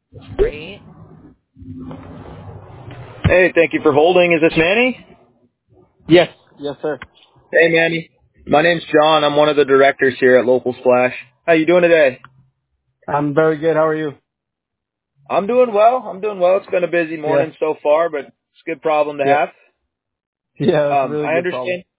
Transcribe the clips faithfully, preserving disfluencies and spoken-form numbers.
Great. Hey, thank you for holding. Is this Manny? Yes. Yes, sir. Hey, Manny. My name's John. I'm one of the directors here at Local Splash. How you doing today? I'm very good. How are you? I'm doing well. I'm doing well. It's been a busy Yeah. morning so far, but it's a good problem to Yep. have. Yeah, that's a Um, really I good problem. understand.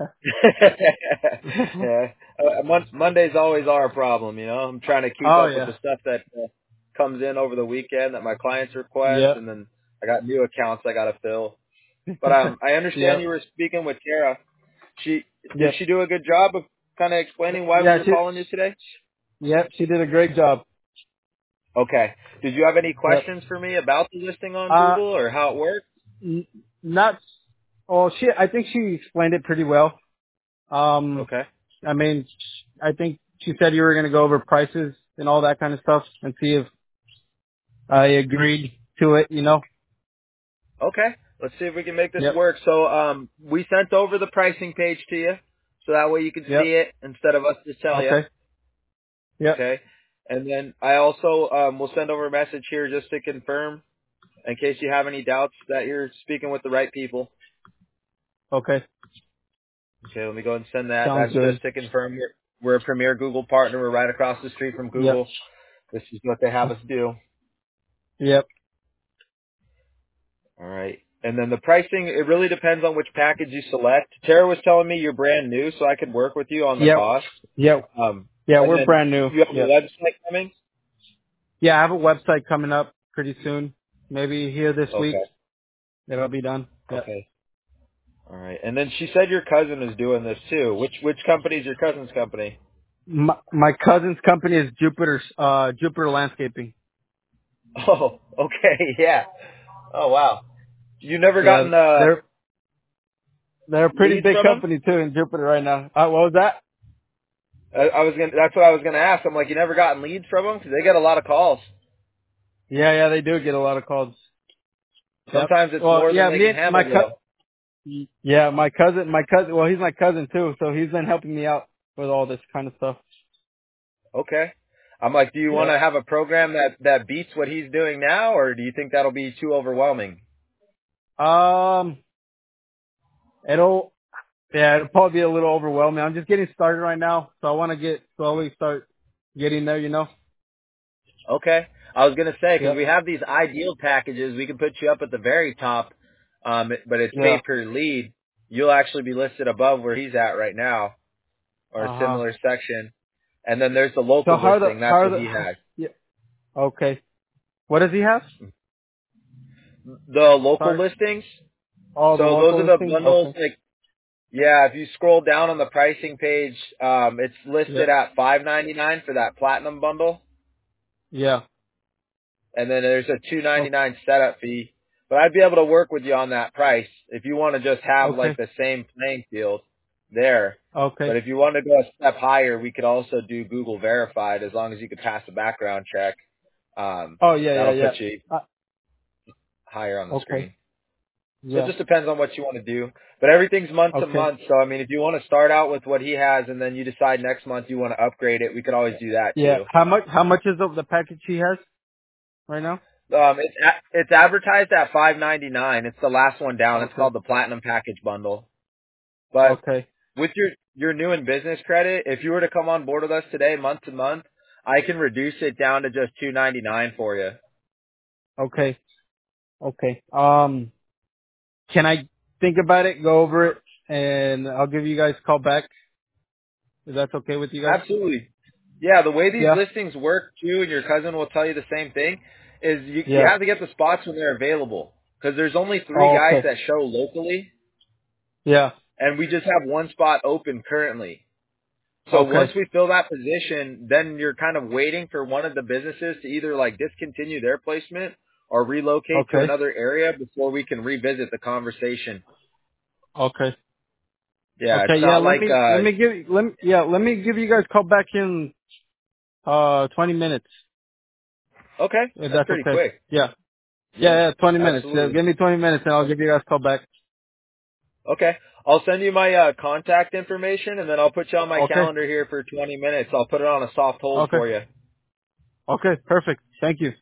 yeah, uh, Mon- Monday's always our problem. You know, I'm trying to keep Oh up with yeah. the stuff that uh, comes in over the weekend that my clients request, Yep. and then I got new accounts I got to fill. But um, I understand Yep. you were speaking with Tara. She did Yep. she do a good job of kind of explaining why we Yeah, were she calling you today? yep, she did a great job. Okay. Did you have any Yep. questions for me about the listing on Uh Google or how it works? n- not well, she I think she explained it pretty well. Um Okay. I mean, I think she said you were going to go over prices and all that kind of stuff and see if I agreed to it, you know. Okay. Let's see if we can make this Yep. work. So um, we sent over the pricing page to you, so that way you can Yep. see it instead of us just tell you. Okay. Yep. Okay. And then I also um, will send over a message here just to confirm, in case you have any doubts, that you're speaking with the right people. Okay. Okay, let me go ahead and send that. Sounds That's good. just to confirm we're, we're a premier Google partner. We're right across the street from Yep. Google. This is what they have us do. Yep. All right. And then the pricing, it really depends on which package you select. Tara was telling me you're brand new, so I could work with you on the Yep. cost. Yep. Um, Yeah, and we're then brand new. you have a Yep. website coming? Yeah, I have a website coming up pretty soon. Maybe here this week. Okay. It'll be done. Yep. Okay. All right. And then she said your cousin is doing this too. Which which company is your cousin's company? My, my cousin's company is Jupiter, uh, Jupiter Landscaping. Oh, okay. Yeah. Oh, wow. You never Yeah, gotten uh, they're, they're a pretty leads big from them? company too in Jupiter right now. Uh, what was that? I, I was gonna. That's what I was gonna ask. I'm like, you never gotten leads from them because they get a lot of calls. Yeah, yeah, they do get a lot of calls. Yep. Sometimes it's Well, more than yeah, they me can and my handle, though. co- yeah, my cousin, my cousin, well, he's my cousin too, so he's been helping me out with all this kind of stuff. Okay. I'm like, do you want Yep. to have a program that that beats what he's doing now, or do you think that'll be too overwhelming? Um, it'll, yeah, it'll probably be a little overwhelming. I'm just getting started right now, so I want to get slowly start getting there, you know? Okay. I was gonna say because Yep. we have these ideal packages, we can put you up at the very top, um, but it's pay Yeah. per lead. You'll actually be listed above where he's at right now, or a Uh huh. similar section. And then there's the So local how are the, listing. how That's are what the, he has. yeah. Okay. What does he have? The local Sorry. listings. Oh, the So those local are the listing? bundles. Okay. Like, yeah, if you scroll down on the pricing page, um, it's listed Yep. at five ninety-nine for that platinum bundle. Yeah. And then there's a two Oh, ninety-nine setup fee. But I'd be able to work with you on that price if you want to just have like okay. the same playing field there. But Okay. if you want to go a step higher, we could also do Google verified as long as you could pass a background check. Um, Oh, yeah, yeah, that'll yeah. put you Uh, higher on the okay. screen. So it Yeah. just depends on what you want to do. But everything's month to Okay. month. So I mean, if you want to start out with what he has and then you decide next month you want to upgrade it, we could always do that Yeah. too. How much, how much is the, the package he has right now? Um, it's a- it's advertised at five ninety nine. It's the last one down. It's Okay. called the Platinum Package Bundle. But Okay. with your your new in business credit, if you were to come on board with us today, month to month, I can reduce it down to just two ninety nine for you. Okay. Okay. Um, can I think about it, go over it, and I'll give you guys a call back? Is that okay with you guys? Absolutely. Yeah, the way these Yeah. listings work too, and your cousin will tell you the same thing, is you you Yeah. have to get the spots when they're available because there's only three Oh, guys okay. that show locally, Yeah. and we just have one spot open currently. So once Okay. we fill that position, then you're kind of waiting for one of the businesses to either like discontinue their placement or relocate to Okay. another area before we can revisit the conversation. Okay. Yeah, Okay. it's Yeah. not Let like me let uh me give let me, yeah let me give you guys a call back in uh twenty minutes okay, if that's that's pretty okay. quick. Yeah. Yeah. Yeah, Yeah. Twenty minutes. Yeah, absolutely. give me twenty minutes and I'll give you guys a call back. Okay. I'll send you my uh, contact information and then I'll put you on my Okay. calendar here for twenty minutes. I'll put it on a soft hold Okay. for you. Okay. Perfect. Thank you.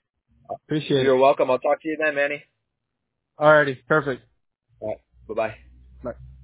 Appreciate You're it. welcome. I'll talk to you then, Manny. Alrighty. Perfect. All right. Bye bye. Bye.